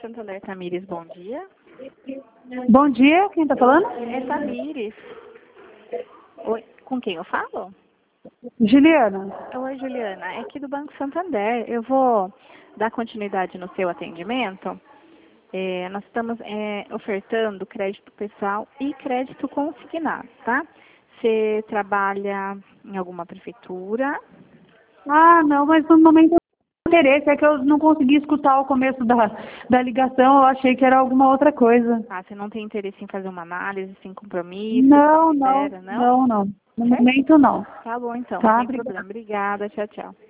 Santander, Tamires, bom dia. Bom dia, quem está falando? É Tamires. Oi, com quem eu falo? Juliana. Oi, Juliana. É aqui do Banco Santander. Eu vou dar continuidade no seu atendimento. Nós estamos ofertando crédito pessoal e crédito consignado, tá? Você trabalha em alguma prefeitura? Ah, não, mas no momento eu não tenho interesse, é que eu não consegui escutar o começo da ligação, eu achei que era alguma outra coisa. Ah, você não tem interesse em fazer uma análise sem compromisso? Não, Espera, não? não. No Certo? momento não. Tá bom, então. Tá, Sem obrigada. problema. Obrigada. Tchau, tchau.